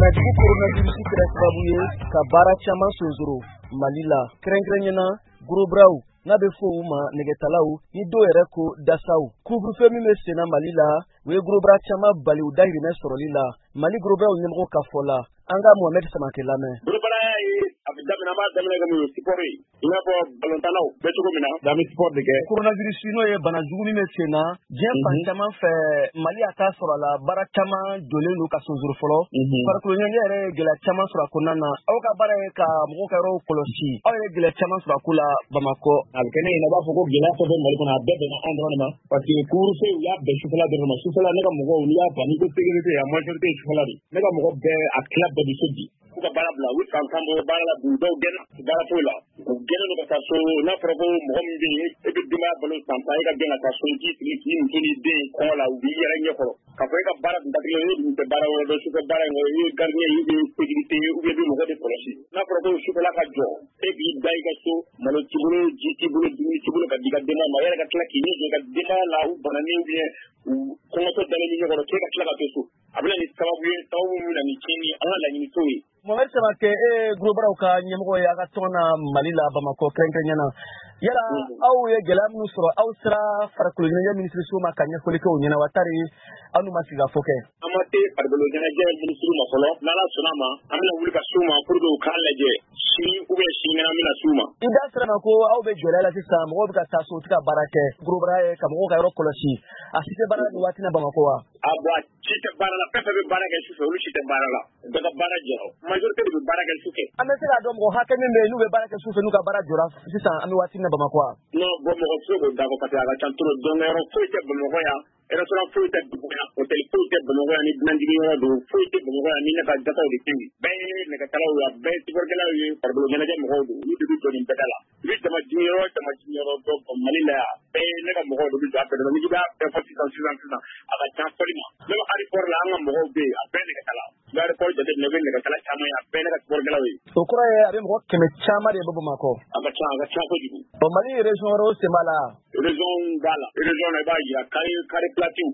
Banajugu coronavirus kɛra sababu ye ka baara caman sonsoro Mali la. Kɛrɛnkɛrɛnnena gorobraw n'a bɛ fɔ u ma nɛgɛtalaw ni dɔw yɛrɛ ko dasaw. Couvre-feu min bɛ senna Mali la u ye gorobra caman bali u dahirimɛ sɔrɔli la. Mali gorobraw ɲɛmɔgɔ ka fɔ la. An ka Mohamed Samake lamɛn. Gorobra ye a bɛ daminɛ an b'a daminɛ ka mun ye sport ye. I n'a fɔ ballon-tanaw bɛ cogo min na an bɛ sport de kɛ. Coronavirus n'o ye banajugu min bɛ senna diɲɛ fan caman fɛ Mali a t'a sɔrɔ a la baara caman jɔlen don ka sonsoro fɔlɔ. Farikolo ɲɛnajɛ yɛrɛ ye gɛlɛya caman sɔrɔ a kɔnɔna na. Aw ka baara ye ka mɔgɔw ka yɔrɔw kɔlɔsi. Aw ye gɛlɛya caman sɔrɔ a ko la Bamakɔ. A bɛ kɛ ne ɲɛna b'a fɔ ko gɛlɛya fɛn fɛn Mali kɔnɔ a bɛɛ bɛnna an dɔrɔn de ma parce que couvre-feu u y'a bɛn sufɛla dɔrɔn ma. Sufɛla ne ka mɔgɔw n'i y'a ban n'i ko sécurité a majorité ye sufɛla de. Ne ka mɔgɔ bɛɛ a tila bɛɛ bi so bi. K'u ka baara bila u san bɔ baara la bu dɔw gɛnna baara foyi la. U gɛnnen don ka taa so n'a fɔra ko mɔgɔ min bɛ yen e bɛ denbaya balo san tan e ka gɛn ka taa so k'i sigi k'i muso n'i den kɔngɔ la u b'i yɛrɛ ɲɛkɔrɔ. Ka fɔ e ka baara kun datilen e dun tɛ baara wɛrɛ dɔn sufɛ baara in kɔnɔ i ye gardien ye i bɛ sécurité ye i bɛ mɔgɔ de kɔlɔsi. N'a fɔra ko sufɛla ka jɔ e k'i da i ka so malo t'i bolo ji t'i bolo dumuni t'i bolo ka di i ka denbaya ma e yɛrɛ ka tila k'i ɲɛjɔ i ka denbaya la u bananen u kɔngɔtɔ dalen bɛ ɲɛkɔrɔ k'e ka tila ka to so. A bɛ na ni sababu ye sababu min na ni tiɲɛni an ka laɲini t'o ye. Mohamed Samake gorobraw ka ɲɛmɔgɔ ye a ka tɔn na Mali la Bamakɔ kɛrɛnkɛrɛnnena. Yala aw ye gɛlɛya minnu sɔrɔ aw sera farikolo ɲɛnajɛ minisiriso ma ka ɲɛfɔli kɛ o ɲɛna wa tari aw n'u ma sigi ka fɔ kɛ. An ma se farikolo ɲɛnajɛ minisiriso ma fɔlɔ n'Ala sɔnna ma an bɛna wuli ka s'u ma pour que u k'a lajɛ sini sini an bɛna s'u ma. I da sera ma ko aw bɛ gɛlɛya la sisan mɔgɔw bɛ ka taa so u tɛ ka baara kɛ gorobra ye ka mɔgɔw ka yɔrɔ kɔlɔsi a si tɛ baara la nin waati na Bamakɔ wa. A si tɛ baara la fɛn fɛn bɛ baara kɛ sufɛ olu si tɛ baara la bɛɛ ka baara jɔra majorité de bɛ baara kɛ sufɛ. An bɛ se k'a dɔn mɔgɔ hakɛ min bɛ yen n'u bɛ baara kɛ sufɛ n'u ka baara jɔra sisan an bɛ waati na Bamakɔ wa. Non bon mɔgɔ tɛ se k'o dabɔ parce que a ka ca trop donc yɔrɔ foyi tɛ Bamakɔ yan restaurant foyi tɛ dugu yan hôtel foyi tɛ Bamakɔ yan ni dunanjigi yɔrɔ don foyi tɛ Bamakɔ yan ni ne ka dataw de tɛ yen bɛɛ ye nɛgɛtalaw ye bɛɛ ye sportkɛlaw ye farikolo ɲɛnajɛ mɔgɔw don olu de bɛ jɔ nin bɛɛ la i bɛ jamajigi yɔrɔ dɔn Mali la yan bɛɛ ye ne ka mɔgɔw de bɛ jɔ a bɛɛ la n'i b'a bɛɛ fɔ sisan a ka ca fɔli ma même aéroport la an ka mɔgɔw bɛ yen a bɛɛ nɛgɛtala i bɛ aéroport jateminɛ i bɛ nɛgɛtala caman ye a bɛɛ ne ka sportkɛlaw ye. O kɔrɔ ye a bɛ mɔgɔ 100 caman de bɔ Bamakɔ. A ka ca kojugu. Mali région wɛrɛw sen b'a la. Région b'a la région na i b'a yira carré plateau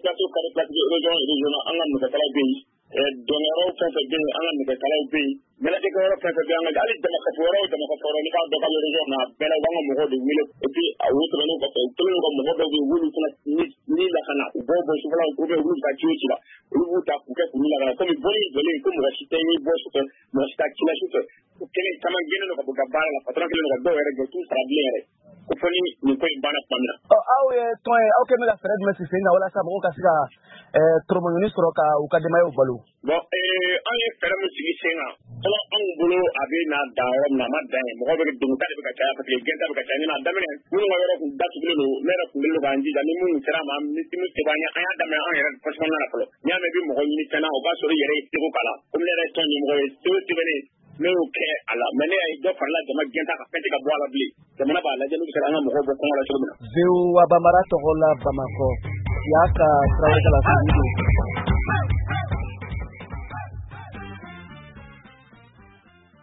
région an ka nɛgɛtalaw bɛ yen dɔnyɔrɔw fɛn fɛn bɛ yen an ka nɛgɛtalaw bɛ yen ɲɛnajɛkɛyɔrɔ fɛn fɛn bɛ yen hali jamakafo yɔrɔ n'i b'a dɔn ka région na bɛɛ la u b'an ka mɔgɔw de wele et puis a u tɛmɛnen kɔfɛ u kɛlen don ka mɔgɔ dɔw bɛ yen wulu fana ni lakana u b'o bɔ sufɛla u bɛ wulu ka ciw ci la olu b'u ta k'u kɛ k'u lakana komi bɔli jɔlen ko mɔgɔ si tɛ ye bɔ sufɛ mɔgɔ si t'a ci la sufɛ u kelen caman gɛnnen don ka bɔ ka baara la patron kelen don ka dɔw yɛrɛ jɔ t'u sara bilen yɛrɛ ko fɔ ni nin ko in banna tuma min na. Aw ye tɔn ye aw kɛlen bɛ ka fɛɛrɛ jumɛn sigi sen kan walasa mɔgɔw ka se ka tɔrɔmɔɲɔni sɔrɔ ka u ka denbayaw balo. Bon an ye fɛɛrɛ min sigi sen kan fɔlɔ anw bolo a bɛ na dan yɔrɔ min na a ma dan ye mɔgɔw bɛ donta de bɛ ka caya parce que gɛnta bɛ ka caya ɲina a daminɛ minnu ka yɔrɔ kun datugulen don ne yɛrɛ kun kɛlen don k'an jija ni minnu sera ma ni se b'an ye an y'a daminɛ an yɛrɛ poche kɔnɔna la fɔlɔ n'i y'a mɛn i bɛ mɔgɔ ɲini fɛn na o b'a sɔrɔ i yɛrɛ ye seko k'a la komi ne yɛrɛ ye tɔn ɲɛmɔgɔ ye seko ne y'o kɛ a la mais ne y'a ye dɔ farala jama gɛnta ka fɛn tɛ ka bɔ a la bilen jamana b'a lajɛ n'u bɛ se an ka mɔgɔw bɔ kɔngɔ la cogo min na. Zewu Abamara tɔgɔ la Bamakɔ y'a ka Tarawele Kalafi